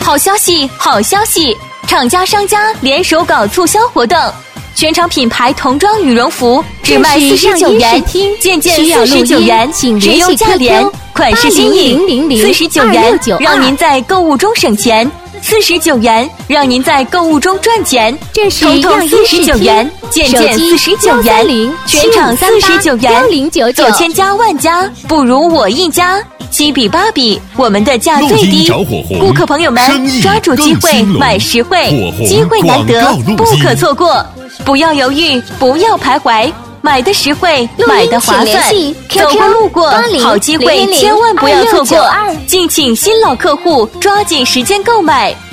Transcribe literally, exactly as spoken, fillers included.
好消息，好消息！厂家商家联手搞促销活动，全场品牌童装羽绒服只卖四十九元，件件四十九元，只用价廉，款式新颖，四十九元让您在购物中省钱，四十九元让您在购物中赚钱，统统四十九元，件件四十九元，全场四十九元，走千家万家不如我一家。七比八比，我们的价最低，顾客朋友们抓住机会买实惠，机会难得，不可错过，不要犹豫，不要徘徊，买的实惠，买的划算，走过路过，好机会千万不要错过，敬请新老客户抓紧时间购买。